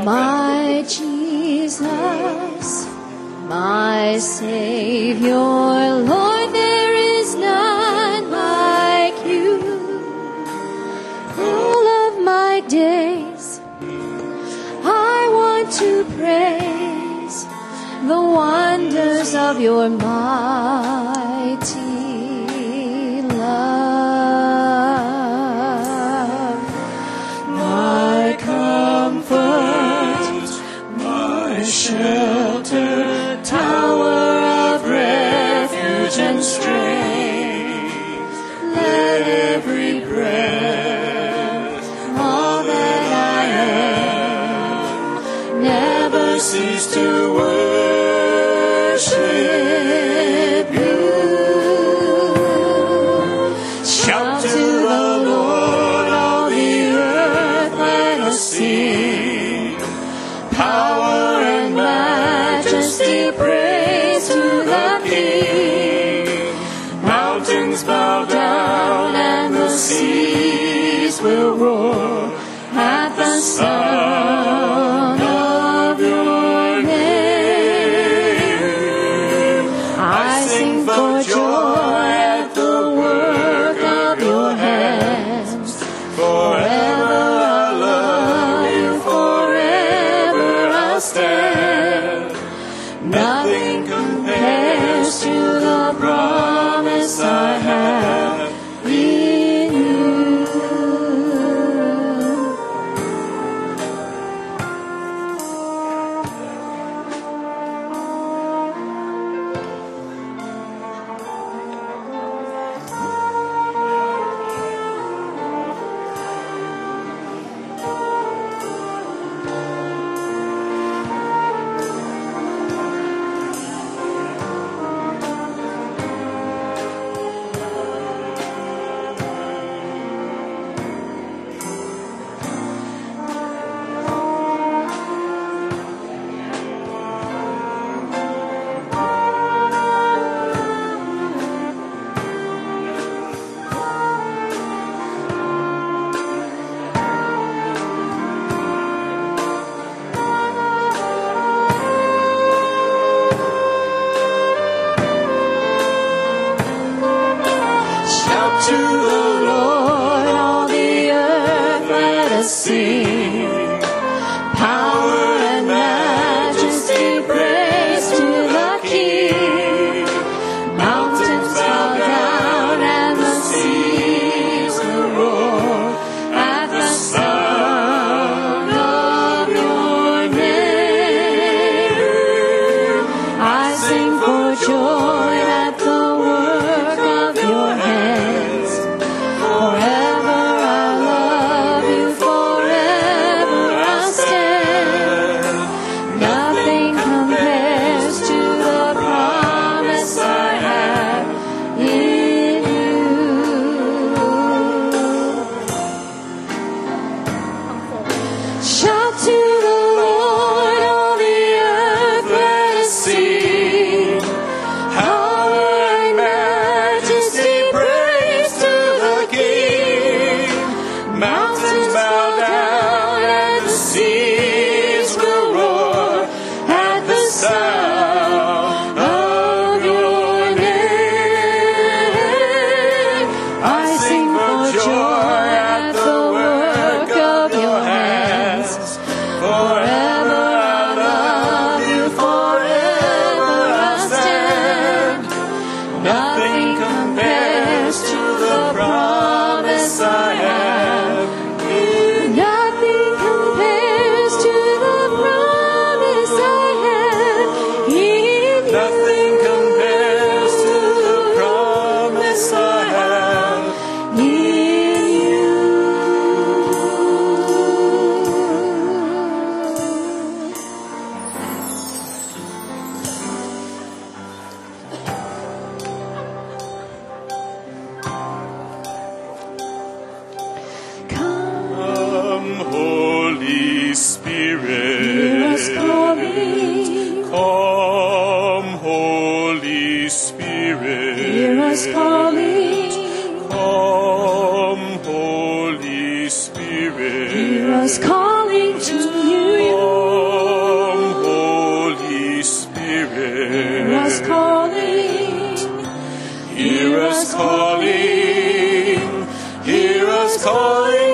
My Jesus, my Savior, Lord, there is none like you. All of my days, I want to praise the wonders of your mighty love. My comfort, my shelter, tower of refuge and strength, let every breath, all that I am, never cease to worship you. Shout to the Lord, all the earth, let us sing. Power and majesty, praise to the King. Mountains bow down and the seas will roar at the sound of your name. I sing for joy at the work of your hands. Forever I'll love you, forever I'll stand. Nothing compares to the promise I have in you. Shout to the Lord, all the earth, let us sing. Power and majesty, praise to the King. Mountains bow down and the seas will roar at the sound of your name. I sing for joy at the work of your hands. Forever I'll love you, forever I'll stand. Nothing compares to the promise I have in you. Shout to the Lord, all the earth, let us sing. Power and majesty, praise to the King. Mountains bow down and the seas will roar at the sound of your name. I sing for joy at the work of your hands. Forever I'll love you, forever I'll stand. Nothing compares to the promise I have. Nothing compares to the promise I have in you. Nothing compares to the promise I have in you. Come, Holy Spirit. Hear us calling, Come, Holy Spirit. hear us calling, Come, Holy Spirit. hear us calling to you. calling